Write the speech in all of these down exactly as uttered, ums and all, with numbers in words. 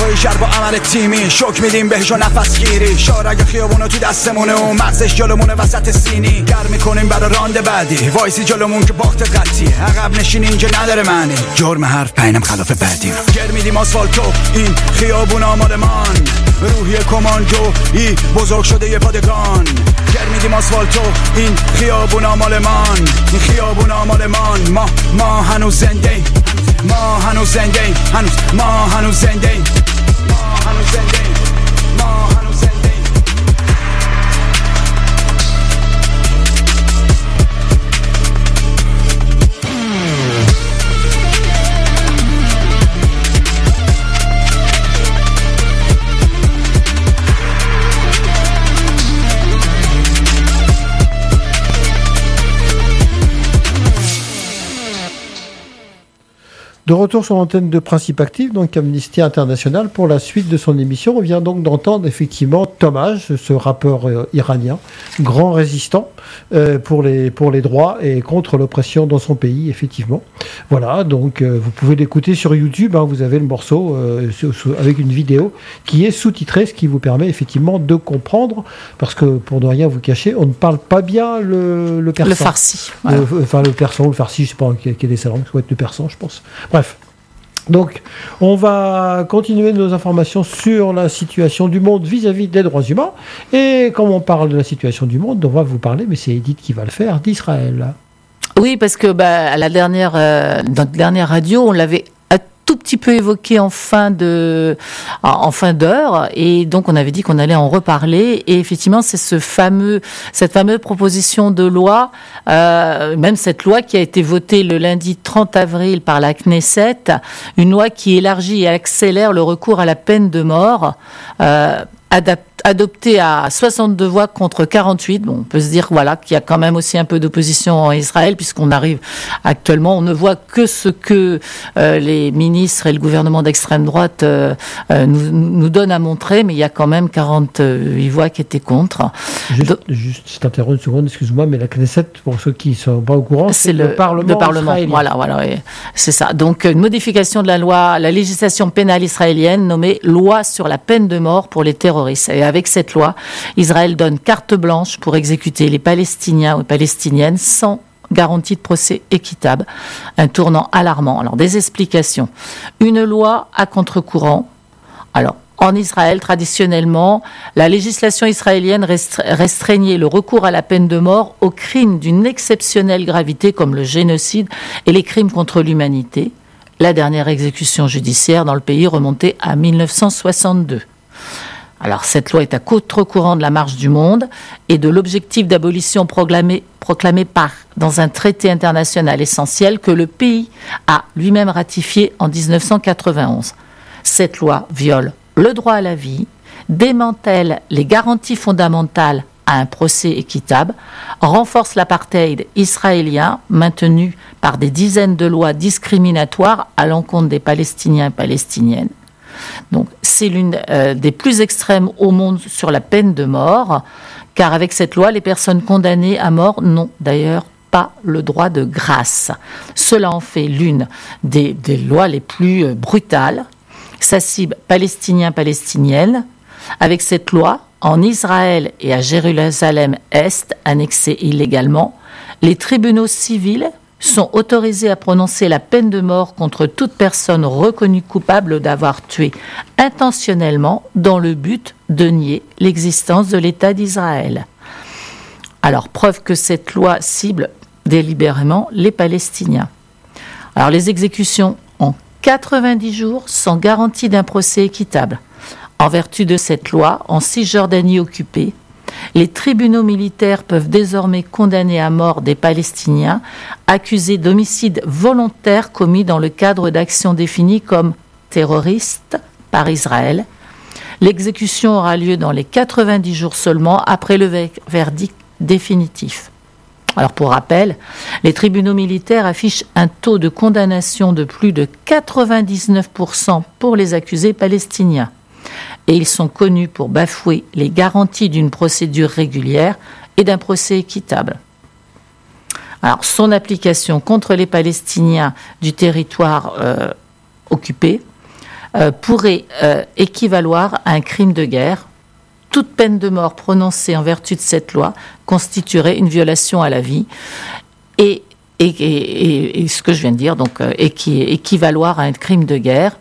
جای شهر با عمل تیمی شوک میدیم بهش و نفس گیری شارگ خیابونو تو دستمونه و مغزش جلومونه وسط سینی گرم میکنیم برای راند بعدی وایسی جلومون که باخت قطعی عقب نشین اینجا نداره معنی جرم حرف پینم خلاف بعدی گر میدیم آسفالتو این خیابونا مال من روحی کمانجو ای بزرگ شده یه پادگان گر میدیم آسفالتو این خیابونا مال من این خیابونا مال من ما ما هنوز زنده ما هنوز زنده هنوز ما هنوز زنده ما هنوز زنده ما هنوز زنده De retour sur l'antenne de Principe Actif, donc Amnesty International, pour la suite de son émission. On vient donc d'entendre effectivement Tomaj, ce rappeur euh, iranien, grand résistant euh, pour, les, pour les droits et contre l'oppression dans son pays, effectivement. Voilà, donc euh, vous pouvez l'écouter sur YouTube, hein, vous avez le morceau euh, sous, sous, avec une vidéo qui est sous-titrée, ce qui vous permet effectivement de comprendre, parce que pour ne rien vous cacher, on ne parle pas bien le, le persan. Le farsi. Voilà. Le, enfin le persan ou le farsi, je ne sais pas quelle est sa langue, ça doit être le persan, je pense. Bref. Donc, on va continuer nos informations sur la situation du monde vis-à-vis des droits humains. Et comme on parle de la situation du monde, on va vous parler, mais c'est Edith qui va le faire, d'Israël. Oui, parce que bah, à la dernière, euh, dans la dernière radio, on l'avait un tout petit peu évoqué en fin de, en fin d'heure, et donc on avait dit qu'on allait en reparler. Et effectivement, c'est ce fameux, cette fameuse proposition de loi, euh, même cette loi qui a été votée le lundi trente avril par la Knesset, une loi qui élargit et accélère le recours à la peine de mort, euh, adaptée adopté à soixante-deux voix contre quarante-huit. Bon, on peut se dire voilà qu'il y a quand même aussi un peu d'opposition en Israël, puisqu'on arrive actuellement, on ne voit que ce que euh, les ministres et le gouvernement d'extrême droite euh, euh, nous, nous donnent à montrer, mais il y a quand même quarante-huit voix qui étaient contre. Juste, Donc, juste je t'interromps une seconde, excuse-moi, mais la Knesset, pour ceux qui ne sont pas au courant, c'est, c'est le, le Parlement, le Parlement israélien. Voilà, voilà, oui. C'est ça. Donc, une modification de la loi, la législation pénale israélienne nommée loi sur la peine de mort pour les terroristes. Et avec cette loi, Israël donne carte blanche pour exécuter les Palestiniens ou Palestiniennes sans garantie de procès équitable. Un tournant alarmant. Alors, des explications. Une loi à contre-courant. Alors, en Israël, traditionnellement, la législation israélienne restreignait le recours à la peine de mort aux crimes d'une exceptionnelle gravité comme le génocide et les crimes contre l'humanité. La dernière exécution judiciaire dans le pays remontait à dix-neuf cent soixante-deux. Alors, cette loi est à contre-courant de la marche du monde et de l'objectif d'abolition proclamé, proclamé par, dans un traité international essentiel que le pays a lui-même ratifié en dix-neuf cent quatre-vingt-onze. Cette loi viole le droit à la vie, démantèle les garanties fondamentales à un procès équitable, renforce l'apartheid israélien maintenu par des dizaines de lois discriminatoires à l'encontre des Palestiniens et Palestiniennes. Donc, c'est l'une euh, des plus extrêmes au monde sur la peine de mort, car avec cette loi, les personnes condamnées à mort n'ont d'ailleurs pas le droit de grâce. Cela en fait l'une des, des lois les plus euh, brutales. Sa cible palestinien-palestinienne. Avec cette loi, en Israël et à Jérusalem-Est, annexées illégalement, les tribunaux civils sont autorisés à prononcer la peine de mort contre toute personne reconnue coupable d'avoir tué intentionnellement dans le but de nier l'existence de l'État d'Israël. Alors, preuve que cette loi cible délibérément les Palestiniens. Alors, les exécutions en quatre-vingt-dix jours sans garantie d'un procès équitable. En vertu de cette loi, en Cisjordanie occupée, les tribunaux militaires peuvent désormais condamner à mort des Palestiniens accusés d'homicide volontaire commis dans le cadre d'actions définies comme terroristes par Israël. L'exécution aura lieu dans les quatre-vingt-dix jours seulement après le verdict définitif. Alors pour rappel, les tribunaux militaires affichent un taux de condamnation de plus de quatre-vingt-dix-neuf pour cent pour les accusés palestiniens. Et ils sont connus pour bafouer les garanties d'une procédure régulière et d'un procès équitable. Alors, son application contre les Palestiniens du territoire euh, occupé euh, pourrait euh, équivaloir à un crime de guerre. Toute peine de mort prononcée en vertu de cette loi constituerait une violation à la vie et, et, et, et ce que je viens de dire, donc euh, équi, équivaloir à un crime de guerre.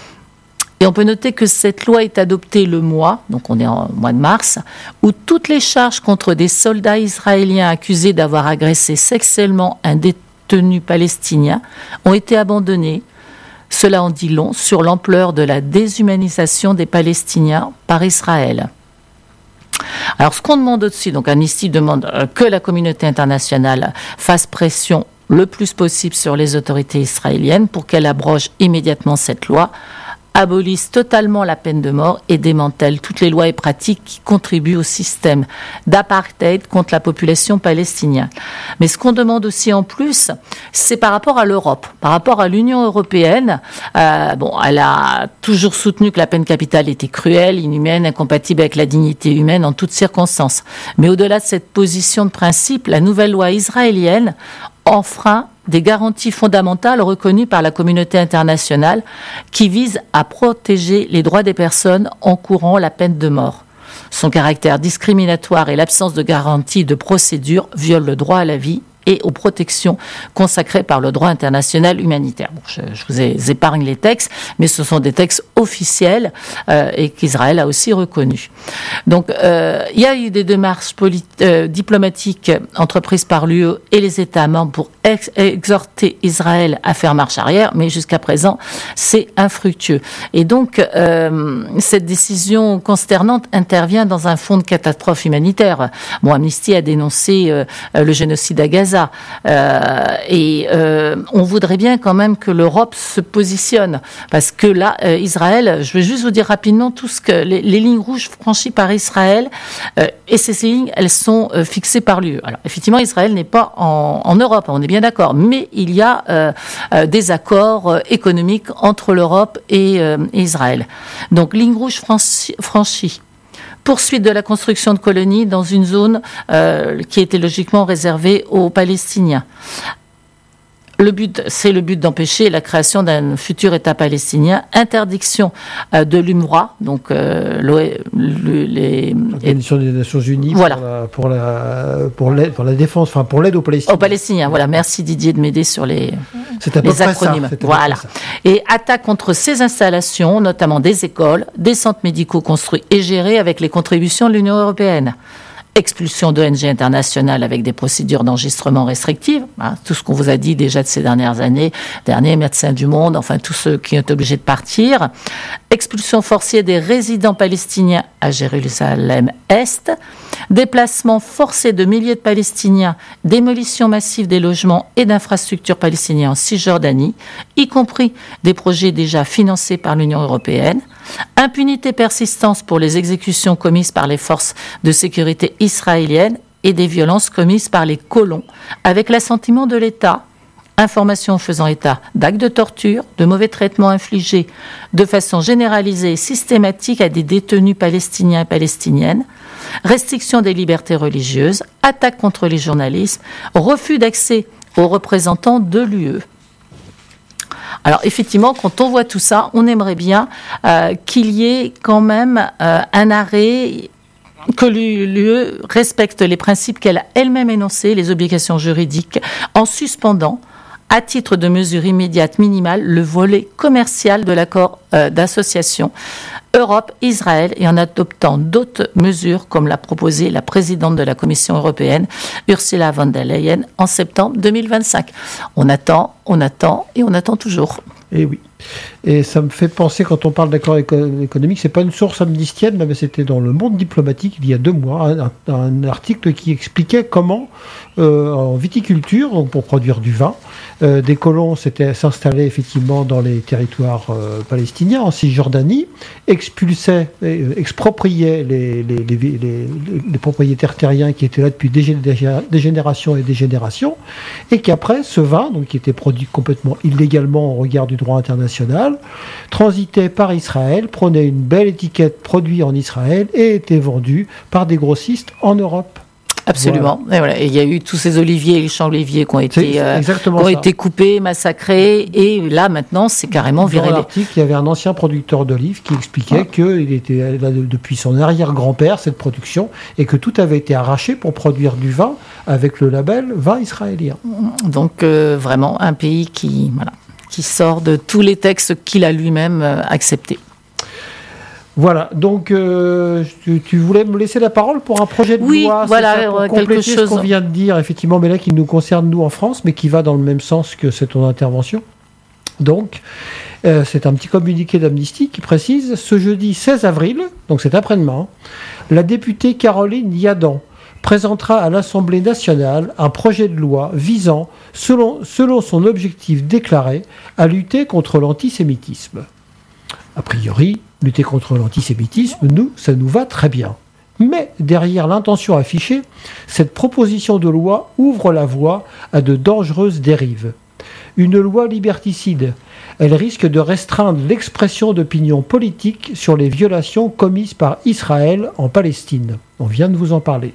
Et on peut noter que cette loi est adoptée le mois, donc on est en mois de mars, où toutes les charges contre des soldats israéliens accusés d'avoir agressé sexuellement un détenu palestinien ont été abandonnées. Cela en dit long sur l'ampleur de la déshumanisation des Palestiniens par Israël. Alors, ce qu'on demande aussi, donc Amnesty demande que la communauté internationale fasse pression le plus possible sur les autorités israéliennes pour qu'elles abrogent immédiatement cette loi, abolissent totalement la peine de mort et démantèlent toutes les lois et pratiques qui contribuent au système d'apartheid contre la population palestinienne. Mais ce qu'on demande aussi en plus, c'est par rapport à l'Europe, par rapport à l'Union européenne. Euh, bon, elle a toujours soutenu que la peine capitale était cruelle, inhumaine, incompatible avec la dignité humaine en toutes circonstances. Mais au-delà de cette position de principe, la nouvelle loi israélienne enfreint des garanties fondamentales reconnues par la communauté internationale qui visent à protéger les droits des personnes encourant la peine de mort. Son caractère discriminatoire et l'absence de garantie de procédure violent le droit à la vie et aux protections consacrées par le droit international humanitaire. Bon, je, je vous ai, épargne les textes, mais ce sont des textes officiels euh, et qu'Israël a aussi reconnus. Donc, euh, il y a eu des démarches polit- euh, diplomatiques entreprises par l'U E et les États membres pour ex- exhorter Israël à faire marche arrière, mais jusqu'à présent, c'est infructueux. Et donc, euh, cette décision consternante intervient dans un fond de catastrophe humanitaire. Bon, Amnesty a dénoncé euh, le génocide à Gaza. Euh, et euh, on voudrait bien quand même que l'Europe se positionne parce que là, euh, Israël, je vais juste vous dire rapidement tout ce que les, les lignes rouges franchies par Israël euh, et ces, ces lignes, elles sont euh, fixées par l'U E. Alors effectivement, Israël n'est pas en, en Europe, on est bien d'accord, mais il y a euh, euh, des accords euh, économiques entre l'Europe et, euh, et Israël. Donc ligne rouge franchi, franchie. Poursuite de la construction de colonies dans une zone euh, qui était logiquement réservée aux Palestiniens. Le but, c'est le but d'empêcher la création d'un futur État palestinien. Interdiction euh, de l'U N R W A, donc euh, le, les l'Organisation des Nations Unies voilà. pour, la, pour, la, pour, l'aide, pour la défense, enfin pour l'aide aux Palestiniens. Aux Palestiniens, voilà. Merci Didier de m'aider sur les, c'est à peu les près acronymes. Ça, voilà. Ça. Et attaque contre ces installations, notamment des écoles, des centres médicaux construits et gérés avec les contributions de l'Union européenne. Expulsion d'O N G internationales avec des procédures d'enregistrement restrictives, hein, tout ce qu'on vous a dit déjà de ces dernières années, derniers médecins du monde, enfin tous ceux qui ont été obligés de partir. Expulsion forcée des résidents palestiniens à Jérusalem-Est, déplacement forcé de milliers de Palestiniens, démolition massive des logements et d'infrastructures palestiniens en Cisjordanie, y compris des projets déjà financés par l'Union européenne. Impunité persistante pour les exécutions commises par les forces de sécurité israéliennes et des violences commises par les colons avec l'assentiment de l'État. Informations faisant état d'actes de torture, de mauvais traitements infligés de façon généralisée et systématique à des détenus palestiniens et palestiniennes. Restriction des libertés religieuses, attaques contre les journalistes, refus d'accès aux représentants de l'U E. Alors effectivement, quand on voit tout ça, on aimerait bien euh, qu'il y ait quand même euh, un arrêt, que l'U E respecte les principes qu'elle a elle-même énoncés, les obligations juridiques, en suspendant, à titre de mesure immédiate minimale, le volet commercial de l'accord euh, d'association Europe-Israël et en adoptant d'autres mesures comme l'a proposé la présidente de la Commission européenne, Ursula von der Leyen, en septembre deux mille vingt-cinq. On attend, on attend et on attend toujours. Et oui. Et ça me fait penser, quand on parle d'accord éco- économique, c'est pas une source amnistienne, mais c'était dans le Monde diplomatique il y a deux mois, un, un article qui expliquait comment, euh, en viticulture, donc pour produire du vin, euh, des colons s'étaient s'installaient effectivement dans les territoires euh, palestiniens, en Cisjordanie, expulsaient, euh, expropriaient les, les, les, les, les propriétaires terriens qui étaient là depuis des, des générations et des générations, et qu'après, ce vin, donc qui était produit complètement illégalement au regard du droit international, transitait par Israël, prenait une belle étiquette produit en Israël et était vendu par des grossistes en Europe. Absolument. Voilà. Et voilà. Et il y a eu tous ces oliviers, les champs oliviers qui ont été, euh, qui ont été coupés, massacrés. Et là, maintenant, c'est carrément viré. Dans l'article, il y avait un ancien producteur d'olives qui expliquait ah. qu'il était là depuis son arrière-grand-père, cette production, et que tout avait été arraché pour produire du vin avec le label vin israélien. Donc, euh, vraiment, un pays qui, voilà, qui sort de tous les textes qu'il a lui-même euh, acceptés. Voilà, donc euh, tu, tu voulais me laisser la parole pour un projet de oui, loi, voilà, c'est ça, pour quelque compléter chose... ce qu'on vient de dire, effectivement, mais là qui nous concerne nous en France, mais qui va dans le même sens que c'est ton intervention. Donc, euh, c'est un petit communiqué d'Amnesty qui précise, ce jeudi seize avril, donc c'est après-demain, la députée Caroline Yadan présentera à l'Assemblée nationale un projet de loi visant, selon, selon son objectif déclaré, à lutter contre l'antisémitisme. A priori, lutter contre l'antisémitisme, nous, ça nous va très bien. Mais derrière l'intention affichée, cette proposition de loi ouvre la voie à de dangereuses dérives. Une loi liberticide, elle risque de restreindre l'expression d'opinion politique sur les violations commises par Israël en Palestine. On vient de vous en parler.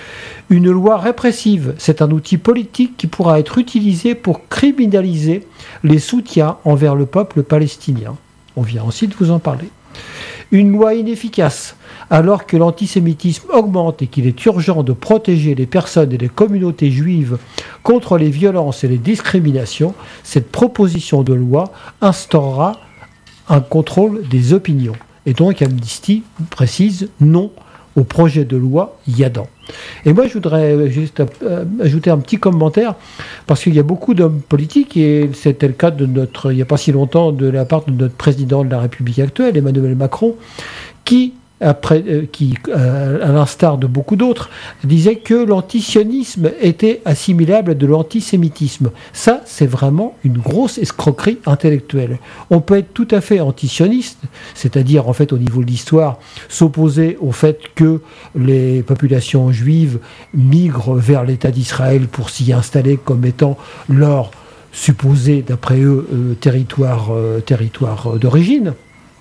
Une loi répressive, c'est un outil politique qui pourra être utilisé pour criminaliser les soutiens envers le peuple palestinien. On vient aussi de vous en parler. Une loi inefficace, alors que l'antisémitisme augmente et qu'il est urgent de protéger les personnes et les communautés juives contre les violences et les discriminations, cette proposition de loi instaurera un contrôle des opinions. Et donc Amnesty précise non au projet de loi Yadan. Et moi, je voudrais juste euh, ajouter un petit commentaire, parce qu'il y a beaucoup d'hommes politiques, et c'était le cas de notre, il n'y a pas si longtemps, de la part de notre président de la République actuelle, Emmanuel Macron, qui, après, euh, qui euh, à l'instar de beaucoup d'autres, disait que l'antisionisme était assimilable à de l'antisémitisme. Ça, c'est vraiment une grosse escroquerie intellectuelle. On peut être tout à fait antisioniste, c'est-à-dire, en fait, au niveau de l'histoire, s'opposer au fait que les populations juives migrent vers l'État d'Israël pour s'y installer comme étant leur supposé, d'après eux, euh, territoire, euh, territoire d'origine.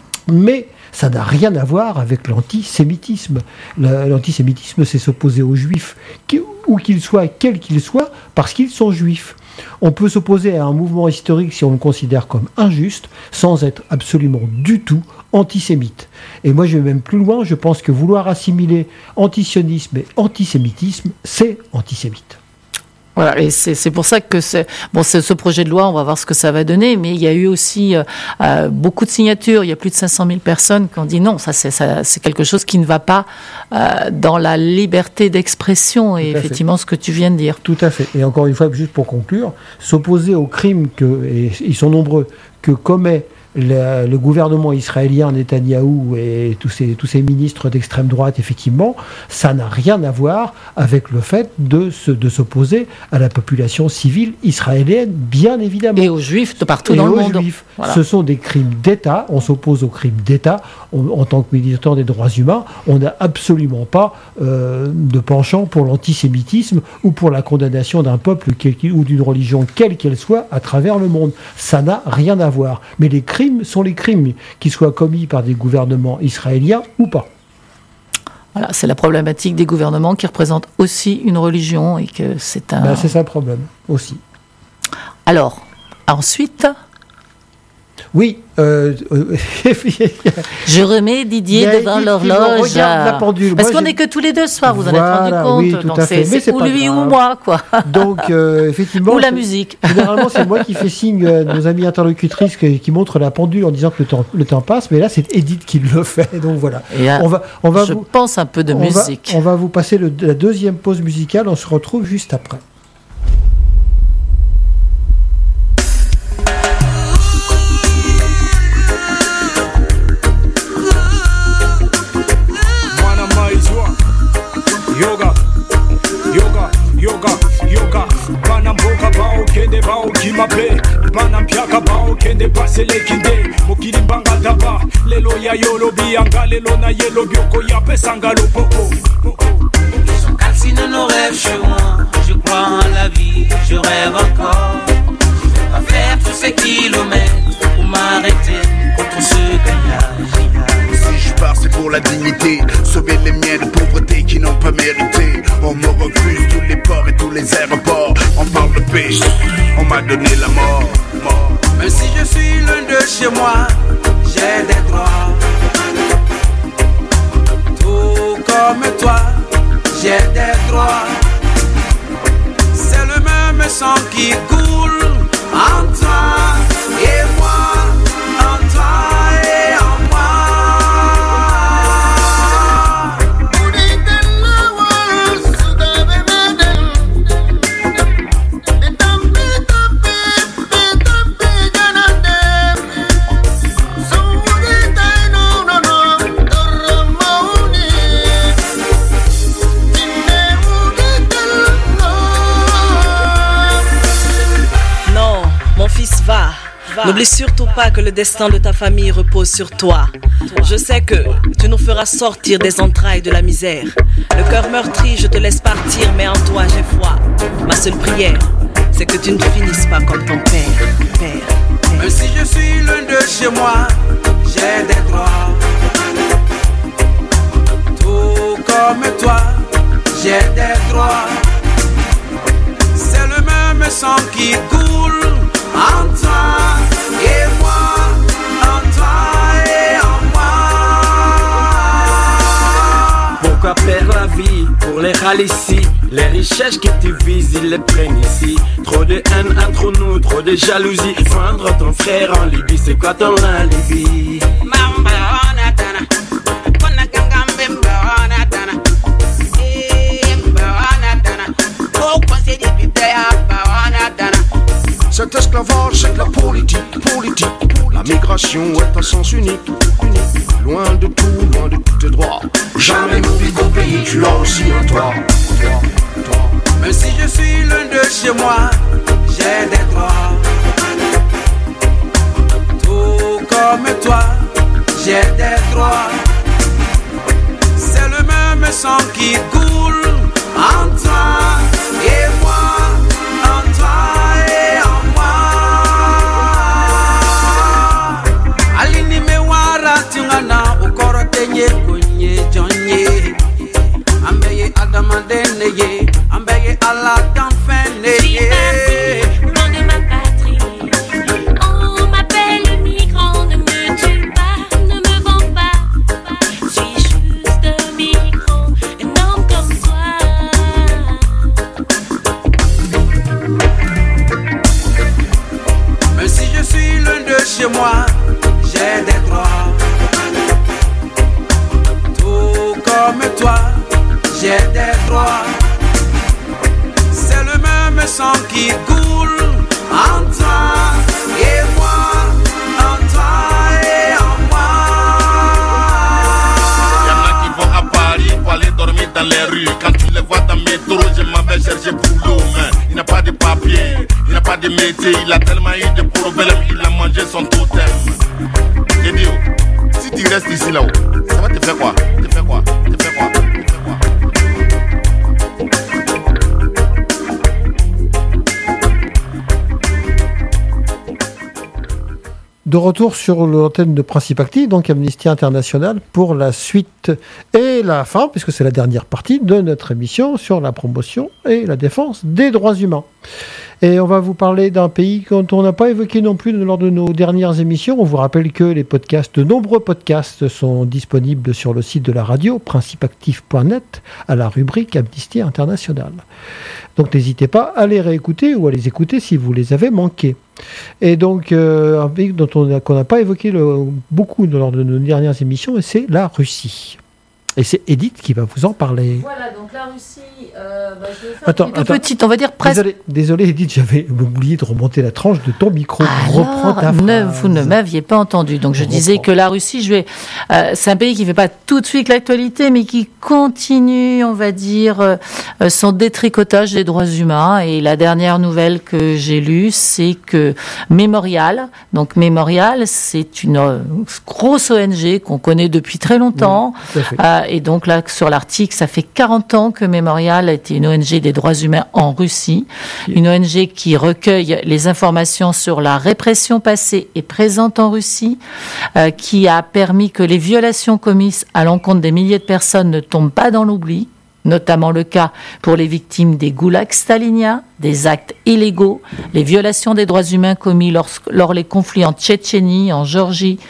Mais ça n'a rien à voir avec l'antisémitisme. L'antisémitisme, c'est s'opposer aux juifs, où qu'ils soient, quels qu'ils soient, parce qu'ils sont juifs. On peut s'opposer à un mouvement historique si on le considère comme injuste, sans être absolument du tout antisémite. Et moi, je vais même plus loin, je pense que vouloir assimiler antisionisme et antisémitisme, c'est antisémite. Voilà, et c'est, c'est pour ça que c'est, bon, c'est ce projet de loi, on va voir ce que ça va donner, mais il y a eu aussi euh, beaucoup de signatures, il y a plus de cinq cent mille personnes qui ont dit non, ça c'est, ça, c'est quelque chose qui ne va pas euh, dans la liberté d'expression, et effectivement fait. Ce que tu viens de dire. Tout à fait, et encore une fois, juste pour conclure, s'opposer aux crimes, que, et ils sont nombreux, que commet Le, le gouvernement israélien, Netanyahou et tous ces, tous ces ministres d'extrême droite, effectivement, ça n'a rien à voir avec le fait de, se, de s'opposer à la population civile israélienne, bien évidemment. Et aux juifs de partout et dans le monde. Juifs. Voilà. Ce sont des crimes d'État, on s'oppose aux crimes d'État. On, en tant que militant des droits humains, on n'a absolument pas euh, de penchant pour l'antisémitisme ou pour la condamnation d'un peuple quel, ou d'une religion quelle qu'elle soit à travers le monde. Ça n'a rien à voir. Mais les crimes sont les crimes, qu'ils soient commis par des gouvernements israéliens ou pas. Voilà, c'est la problématique des gouvernements qui représentent aussi une religion et que c'est un... Ben, c'est ça le problème, aussi. Alors, ensuite... Oui. Euh, euh, je remets Didier devant l'horloge. La pendule. Parce moi, qu'on n'est que tous les deux ce soir, vous voilà, en êtes rendu compte. Oui, tout donc à fait. c'est, Mais c'est c'est ou pas lui grave. ou moi, quoi. Donc, euh, effectivement. Ou la musique. Généralement, c'est moi qui fais signe à nos amis interlocutrices qui, qui montrent la pendule en disant que le temps, le temps passe. Mais là, c'est Edith qui le fait. Donc voilà. Là, on va, on va je vous, pense un peu de on musique. Va, on va vous passer le, la deuxième pause musicale. On se retrouve juste après. Yoga, yoga, yoga, yoga. Bana mboka bao kende bao kimape. Bana mpiaka bao kende basele kinde. Mokili banga daba. Lelo ya yolo bianga lelo na yelo bioko ya pesanga lo popo. Son calcine nos rêves chez moi. Je crois en la vie, je rêve encore. À faire tous ces kilomètres pour m'arrêter contre ce gaillage. Si je pars c'est pour la dignité, sauver les miens de pauvreté qui n'ont pas mérité. on me refuse tous les ports et tous les aéroports. On parle de paix, on m'a donné la mort, mort. Même si je suis loin de chez moi, j'ai des droits. Tout comme toi, j'ai des droits. C'est le même sang qui coule en toi et moi, en toi et en moi. N'oublie surtout pas que le destin de ta famille repose sur toi. Je sais que tu nous feras sortir des entrailles de la misère. Le cœur meurtri, je te laisse partir, mais en toi j'ai foi. Ma seule prière, c'est que tu ne finisses pas comme ton père, père, père. Même si je suis loin de chez moi, j'ai des droits. Tout comme toi, j'ai des droits. C'est le même sang qui coule en toi et moi, en toi et en moi. Pourquoi perdre la vie pour les râles ici? Les richesses qui te visent, ils les prennent ici. Trop de haine entre nous, trop de jalousie. Vendre ton frère en Libye, c'est quoi ton alibi? Cet esclavage, c'est de la politique, politique. La migration est un sens unique, unique. Loin de tout, loin de tous tes droits. Jamais n'oublie qu'au pays, tu as aussi un toit. Même si je suis loin de chez moi, j'ai des droits. Tout comme toi, j'ai des droits. C'est le même sang qui coule en toi et moi, en toi. Tenye kunye jonye ambeye adamandene ye ambeye ala danfene ye. Loin de ma patrie, on m'appelle migrant. Ne me tue pas, ne me vends pas. Je suis juste un migrant, un homme comme toi. Même si je suis loin de chez moi, j'ai des droits. Comme toi, j'ai des droits. C'est le même sang qui coule en toi et moi, en toi et en moi. Y'en a qui vont à Paris pour aller dormir dans les rues. Quand tu les vois dans le métro, je m'en vais chercher boulot. Mais il n'a pas de papier, il n'a pas de métier. Il a tellement eu de problèmes, il a mangé son totem. Et dis, si tu restes ici là-haut, ça va te faire quoi? Te faire quoi? Te faire quoi? Te faire quoi? De retour sur l'antenne de Principe Actif, donc Amnesty International, pour la suite et la fin, puisque c'est la dernière partie de notre émission sur la promotion et la défense des droits humains. Et on va vous parler d'un pays qu'on n'a pas évoqué non plus lors de nos dernières émissions. On vous rappelle que les podcasts, de nombreux podcasts sont disponibles sur le site de la radio, principe actif point net, à la rubrique Amnesty International. Donc n'hésitez pas à les réécouter ou à les écouter si vous les avez manqués. Et donc, euh, un pays dont on a, qu'on n'a pas évoqué le, beaucoup lors de nos dernières émissions, c'est la Russie. Et c'est Edith qui va vous en parler. Voilà, donc la Russie, euh, bah, je vais faire attends, une attends. petite, on va dire presque. Désolé, désolé Edith, j'avais oublié de remonter la tranche de ton micro. Alors, Reprends ta ne, phrase. vous ne m'aviez pas entendu. Donc je On disais reprend. que la Russie, je vais, euh, c'est un pays qui ne fait pas tout de suite l'actualité, mais qui continue, on va dire, euh, son détricotage des droits humains. Et la dernière nouvelle que j'ai lue, c'est que Memorial, donc Memorial, c'est une euh, grosse O N G qu'on connaît depuis très longtemps. Oui, tout à fait. Euh, et donc là, sur l'article, ça fait quarante ans que Memorial a été une O N G des droits humains en Russie. Une O N G qui recueille les informations sur la répression passée et présente en Russie, euh, qui a permis que les violations commises à l'encontre des milliers de personnes ne tombent pas dans l'oubli. notamment le cas pour les victimes des goulags staliniens, des actes illégaux, les violations des droits humains commis lors, lors les conflits en Tchétchénie, en Géorgie,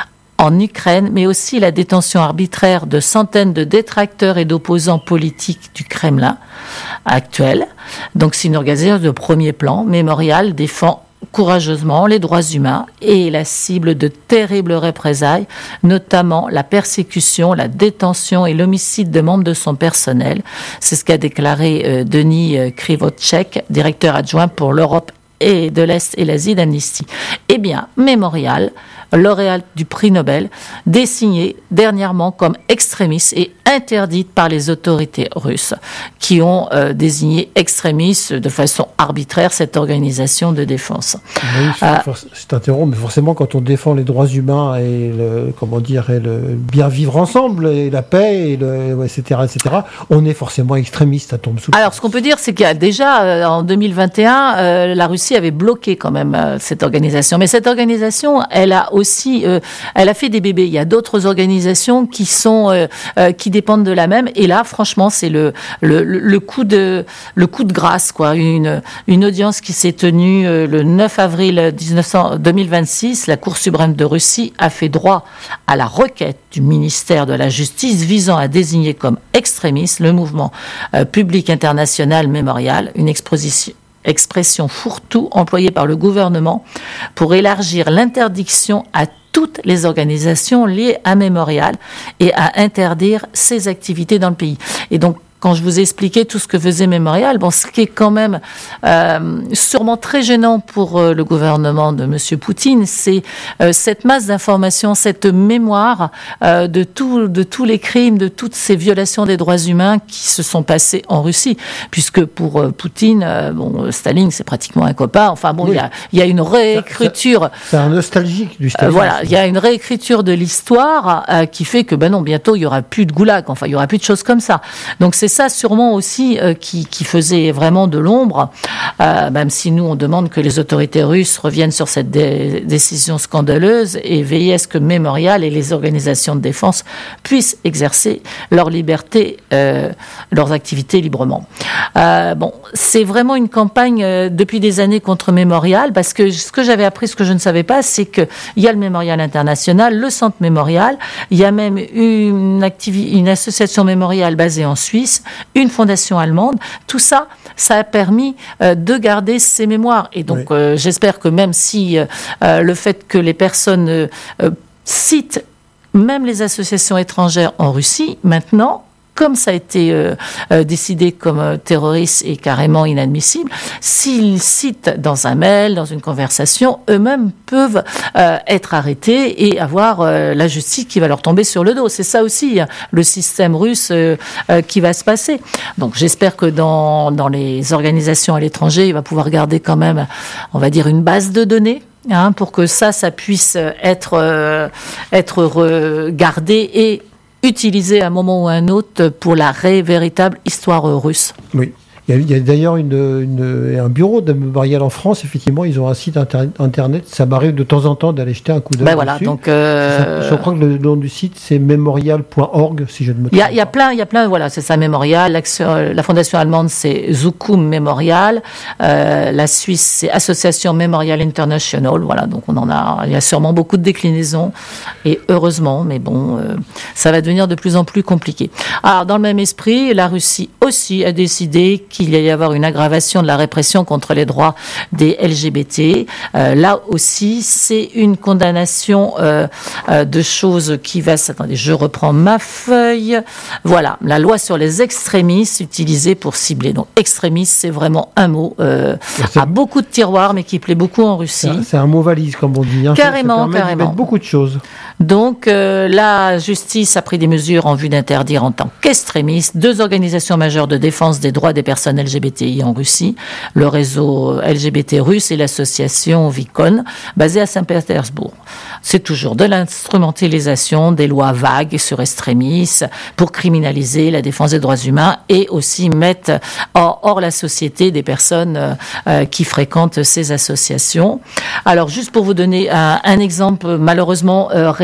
en Ukraine, mais aussi la détention arbitraire de centaines de détracteurs et d'opposants politiques du Kremlin actuel. Donc c'est une organisation de premier plan. Mémorial défend courageusement les droits humains et est la cible de terribles représailles, notamment la persécution, la détention et l'homicide de membres de son personnel. C'est ce qu'a déclaré euh, Denis euh, Krivotchek, directeur adjoint pour l'Europe et de l'Est et l'Asie d'Amnesty. Eh bien, Mémorial, lauréat du prix Nobel, désigné dernièrement comme extrémiste et interdite par les autorités russes, qui ont euh, désigné extrémiste de façon arbitraire cette organisation de défense. Oui, c'est, euh, c'est interrompt, mais forcément, quand on défend les droits humains et le, comment dire, et le bien vivre ensemble, et la paix, et le, et cetera, et cetera, on est forcément extrémiste, ça tombe sous. Alors, ce qu'on peut dire, c'est qu'il y a déjà, euh, en deux mille vingt et un, euh, la Russie avait bloqué quand même euh, cette organisation. Mais cette organisation, elle a aussi, euh, elle a fait des bébés. Il y a d'autres organisations qui sont, euh, euh, qui dépendent de la même. Et là, franchement, c'est le le, le coup de le coup de grâce, quoi. Une une audience qui s'est tenue euh, le neuf avril deux mille vingt-six. La Cour suprême de Russie a fait droit à la requête du ministère de la Justice visant à désigner comme extrémiste le mouvement euh, public international Mémorial, une exposition expression fourre-tout employée par le gouvernement pour élargir l'interdiction à toutes les organisations liées à Mémorial et à interdire ses activités dans le pays. Et donc, quand je vous ai expliqué tout ce que faisait Mémorial, bon, ce qui est quand même euh, sûrement très gênant pour euh, le gouvernement de Monsieur Poutine, c'est euh, cette masse d'informations, cette mémoire euh, de tout, de tous les crimes, de toutes ces violations des droits humains qui se sont passés en Russie, puisque pour euh, Poutine, euh, bon, Staline, c'est pratiquement un copain. Enfin bon, il oui. y a, il y a une réécriture. C'est un nostalgique du Staline. Euh, voilà, il y a une réécriture de l'histoire euh, qui fait que, ben non, bientôt il y aura plus de goulag. Enfin, il y aura plus de choses comme ça. Donc c'est ça sûrement aussi euh, qui, qui faisait vraiment de l'ombre, euh, même si nous on demande que les autorités russes reviennent sur cette dé- décision scandaleuse et veiller à ce que Mémorial et les organisations de défense puissent exercer leur liberté, euh, leurs activités librement. Euh, bon, c'est vraiment une campagne euh, depuis des années contre Mémorial, parce que ce que j'avais appris, ce que je ne savais pas, c'est que il y a le Mémorial international, le Centre Mémorial, il y a même une, activi- une association Mémorial basée en Suisse, une fondation allemande. Tout ça, ça a permis euh, de garder ces mémoires. Et donc, oui. euh, j'espère que même si euh, le fait que les personnes euh, euh, citent même les associations étrangères en Russie, maintenant, comme ça a été euh, euh, décidé comme euh, terroriste et carrément inadmissible, s'ils citent dans un mail, dans une conversation, eux-mêmes peuvent euh, être arrêtés et avoir euh, la justice qui va leur tomber sur le dos. C'est ça aussi, hein, le système russe euh, euh, qui va se passer. Donc j'espère que dans, dans les organisations à l'étranger, il va pouvoir garder quand même, on va dire, une base de données, hein, pour que ça, ça puisse être, euh, être regardé et utilisé à un moment ou à un autre pour la ré- véritable histoire russe. Oui. Il y a, il y a d'ailleurs une, une, un bureau de Mémorial en France, effectivement, ils ont un site inter- internet, ça m'arrive de temps en temps d'aller jeter un coup d'œil ben voilà, dessus. Donc euh... Je crois que le nom du site, c'est mémorial point org, si je ne me trompe pas. Il y a plein, il y a plein, voilà, c'est ça, Mémorial. La fondation allemande, c'est Zukum Mémorial. Euh, la Suisse, c'est Association Mémorial International. Voilà, donc on en a, il y a sûrement beaucoup de déclinaisons, et heureusement, mais bon, euh, ça va devenir de plus en plus compliqué. Alors, dans le même esprit, la Russie aussi a décidé qu'il y y avoir une aggravation de la répression contre les droits des L G B T. Euh, là aussi, c'est une condamnation euh, euh, de choses qui va... Attendez, je reprends ma feuille. Voilà, la loi sur les extrémistes utilisée pour cibler. Donc, extrémiste, c'est vraiment un mot euh, à beaucoup de tiroirs, mais qui plaît beaucoup en Russie. C'est un, c'est un mot valise, comme on dit. Hein. Carrément, ça, ça permet carrément. de mettre beaucoup de choses. Donc, euh, la justice a pris des mesures en vue d'interdire en tant qu'extrémiste deux organisations majeures de défense des droits des personnes L G B T I en Russie, le réseau L G B T russe et l'association Vicon, basée à Saint-Pétersbourg. C'est toujours de l'instrumentalisation des lois vagues sur extrémistes pour criminaliser la défense des droits humains et aussi mettre hors, hors la société des personnes euh, qui fréquentent ces associations. Alors, juste pour vous donner un, un exemple malheureusement euh, réel,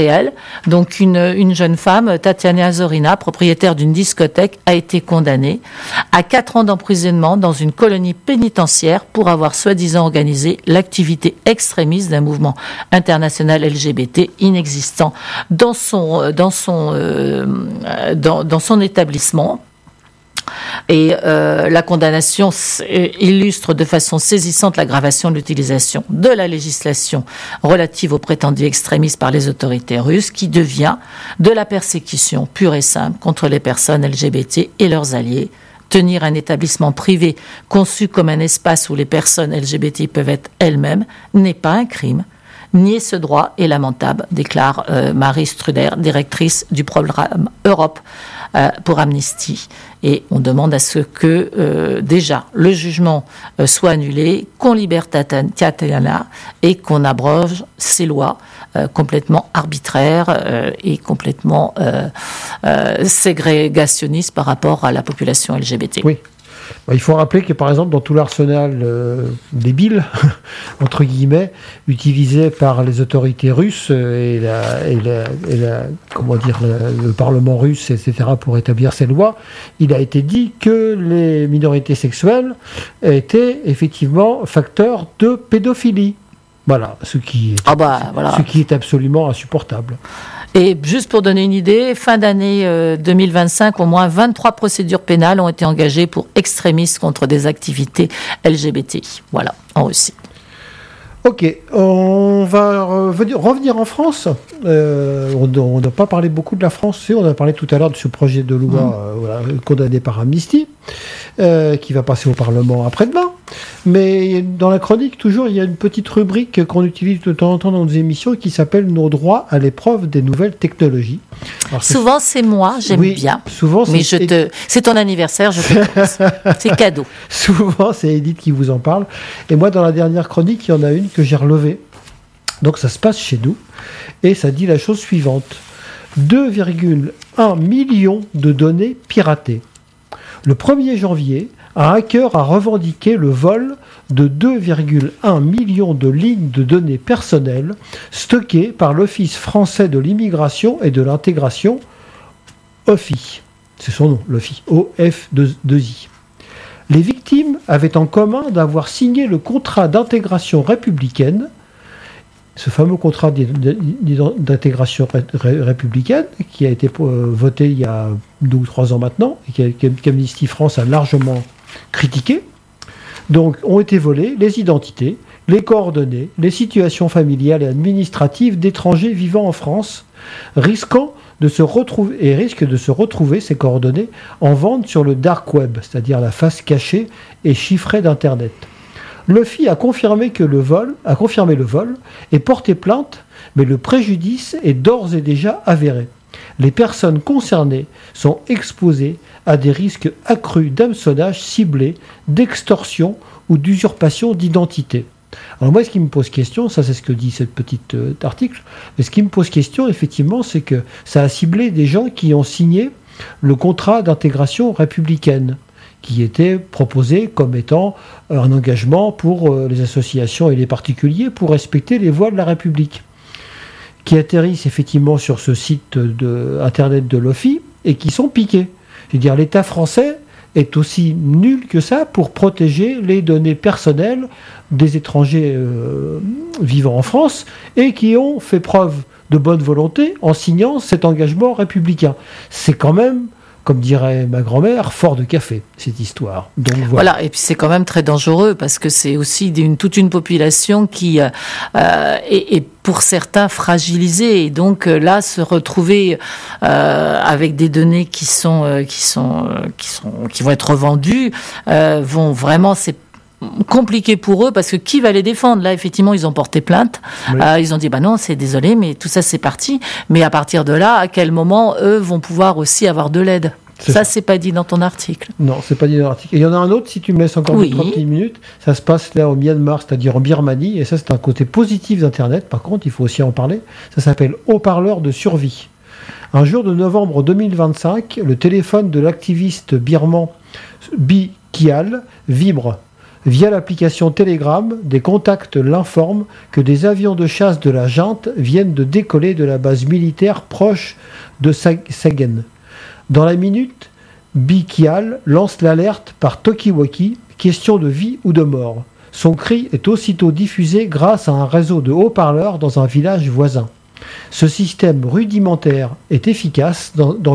réel. Donc une, une jeune femme, Tatiana Zorina, propriétaire d'une discothèque, a été condamnée à quatre ans d'emprisonnement dans une colonie pénitentiaire pour avoir soi-disant organisé l'activité extrémiste d'un mouvement international L G B T inexistant dans son, dans son, euh, dans, dans son établissement. Et euh, la condamnation illustre de façon saisissante l'aggravation de l'utilisation de la législation relative aux prétendus extrémistes par les autorités russes, qui devient de la persécution pure et simple contre les personnes L G B T et leurs alliés. Tenir un établissement privé conçu comme un espace où les personnes L G B T peuvent être elles-mêmes n'est pas un crime. Nier ce droit est lamentable, déclare euh, Marie Struder, directrice du programme Europe euh, pour Amnesty. Et on demande à ce que, euh, déjà, le jugement euh, soit annulé, qu'on libère Tatiana et qu'on abroge ces lois euh, complètement arbitraires euh, et complètement euh, euh, ségrégationnistes par rapport à la population L G B T. Oui. Il faut rappeler que, par exemple, dans tout l'arsenal euh, débile, entre guillemets, utilisé par les autorités russes et, la, et, la, et la, comment dire, la, le Parlement russe, et cetera, pour établir ces lois, il a été dit que les minorités sexuelles étaient effectivement facteurs de pédophilie. Voilà, ce qui est, ah bah, voilà. ce qui est absolument insupportable. Et juste pour donner une idée, fin d'année euh, deux mille vingt-cinq, au moins vingt-trois procédures pénales ont été engagées pour extrémistes contre des activités L G B T. Voilà, en Russie. Ok, on va revenir, revenir en France. Euh, on n'a pas parlé beaucoup de la France. On a parlé tout à l'heure de ce projet de loi mmh. euh, voilà, condamné par Amnesty, euh, qui va passer au Parlement après-demain. Mais dans la chronique, toujours, il y a une petite rubrique qu'on utilise de temps en temps dans nos émissions qui s'appelle « Nos droits à l'épreuve des nouvelles technologies ». Alors, souvent, c'est moi, j'aime oui, bien. Souvent, mais je te... c'est ton anniversaire, je te c'est cadeau. Souvent, c'est Edith qui vous en parle. Et moi, dans la dernière chronique, il y en a une que j'ai relevée. Donc, ça se passe chez nous. Et ça dit la chose suivante. deux virgule un millions de données piratées. Le premier janvier, un hacker a revendiqué le vol de deux virgule un millions de lignes de données personnelles stockées par l'Office français de l'immigration et de l'intégration, O F I. C'est son nom, l'O F I, O F deux I. Les victimes avaient en commun d'avoir signé le contrat d'intégration républicaine, ce fameux contrat d'intégration républicaine qui a été voté il y a deux ou trois ans maintenant et qu'Amnesty France a largement critiqué. Donc ont été volées les identités, les coordonnées, les situations familiales et administratives d'étrangers vivant en France, risquant de se retrouver et risquent de se retrouver ces coordonnées en vente sur le dark web, c'est-à-dire la face cachée et chiffrée d'Internet. L'O F I a confirmé que le vol, a confirmé le vol et porté plainte, mais le préjudice est d'ores et déjà avéré. Les personnes concernées sont exposées à des risques accrus d'hameçonnage ciblé, d'extorsion ou d'usurpation d'identité. Alors moi, ce qui me pose question, ça c'est ce que dit cette petite euh, article, mais ce qui me pose question, effectivement, c'est que ça a ciblé des gens qui ont signé le contrat d'intégration républicaine, qui était proposé comme étant un engagement pour euh, les associations et les particuliers pour respecter les voies de la République, qui atterrissent effectivement sur ce site de, internet de l'O F I et qui sont piqués. Je veux dire, l'État français est aussi nul que ça pour protéger les données personnelles des étrangers euh, vivant en France et qui ont fait preuve de bonne volonté en signant cet engagement républicain. C'est quand même, comme dirait ma grand-mère, fort de café, cette histoire. Donc, voilà. voilà, et puis c'est quand même très dangereux parce que c'est aussi une, toute une population qui euh, est, est pour certains fragilisée. Et donc euh, là, se retrouver euh, avec des données qui sont, euh, qui sont, euh, qui sont, qui vont être revendues, euh, vont vraiment, c'est compliqué pour eux parce que qui va les défendre? Là, effectivement, ils ont porté plainte. Oui. Euh, ils ont dit, bah non, c'est désolé, mais tout ça, c'est parti. Mais à partir de là, à quel moment eux vont pouvoir aussi avoir de l'aide? C'est ça, ça, c'est pas dit dans ton article. Non, c'est pas dit dans l'article. Et il y en a un autre, si tu me laisses encore oui. trente minutes. Ça se passe là au Myanmar, c'est-à-dire en Birmanie. Et ça, c'est un côté positif d'Internet. Par contre, il faut aussi en parler. Ça s'appelle haut-parleur de survie. Un jour de novembre deux mille vingt-cinq, le téléphone de l'activiste birman Bi Kial vibre. Via l'application Telegram, des contacts l'informent que des avions de chasse de la junte viennent de décoller de la base militaire proche de Sagaing. Dans la minute, Bikial lance l'alerte par Talkie-Walkie, question de vie ou de mort. Son cri est aussitôt diffusé grâce à un réseau de haut-parleurs dans un village voisin. Ce système rudimentaire est efficace dans, dans